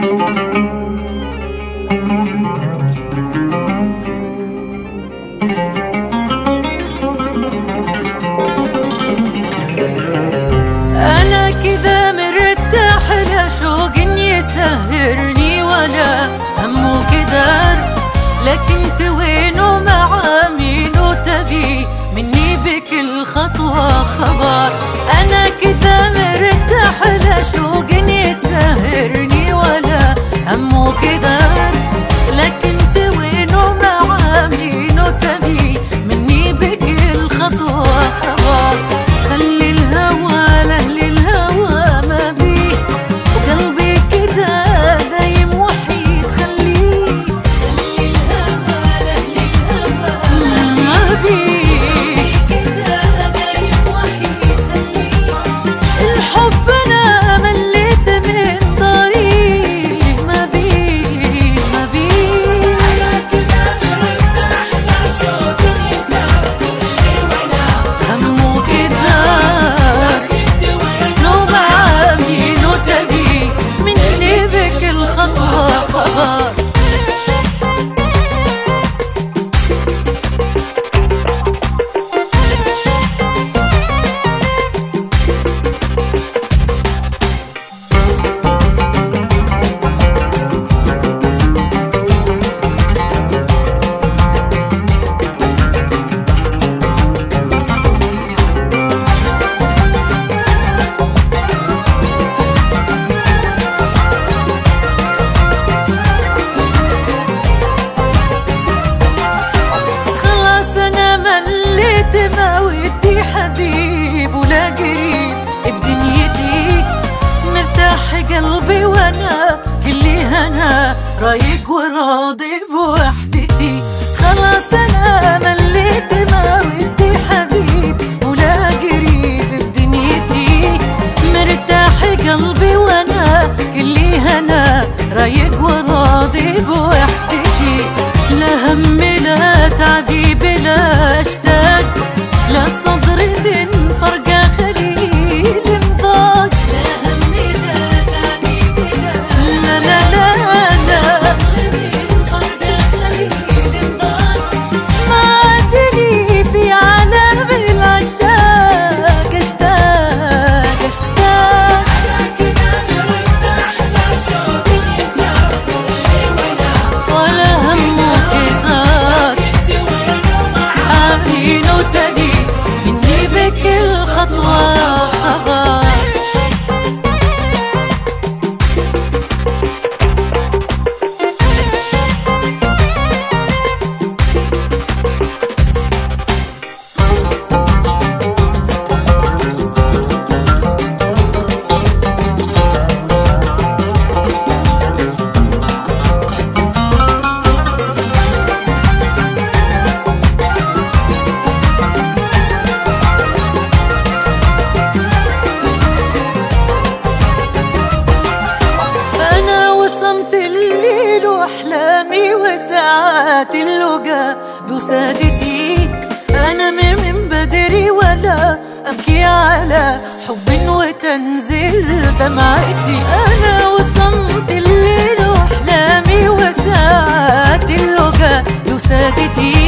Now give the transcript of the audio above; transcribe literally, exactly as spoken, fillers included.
أنا كذا مرتاح لشوق يسهرني ولا همه كدر، لكن انت وين ومع مين وتبي مني بكل خطوة خبر. أنا كذا مرتاح لشوق يسهرني ولا همه كدر، لكن انت وين ومع مين وتبي مني بكل خطوة خبر. خلي الهوى لأهل الهوى ما بيه، وقلبي كده دايم وحيد خليه. خلي الهوى لأهل الهوى ما بيه، كده دايم وحيد خليه. الحب أنا مليت من طريق ما بيه ما بيه. أنا كده مرتاح لشوق يسهرني ولا همه كده، لو معاكي لو تبي مني بكل خطوة خبر. ما ودي حبيب ولا قريب بدنيتي، مرتاح قلبي وانا كلي هنا رايق وراضي بوحدتي. خلاص انا مليت ما ودي حبيب ولا قريب بدنيتي، مرتاح قلبي وانا كلي هنا رايق وراضي بوحدتي. لا هم لا تعذيب لا اشتاق، لا صدر من فرقة خليل انضاق. لا هم لا تعذيب لا لا لا لا صدر من فرقة خليل انضاق. ما عدلي في عالم العشاق اشتاق اشتاق. أنا كده مرتاح لشوق يسهرني ولا ولا همه كتار، عاملين وتبي مني بكل خطوة خبر. الليل واحلامي وساعات اللقا بوسادتي، انا من بدري ولا ابكي على حب وتنزل دمعتي. انا وصمت الليل واحلامي وساعات اللقا بوسادتي،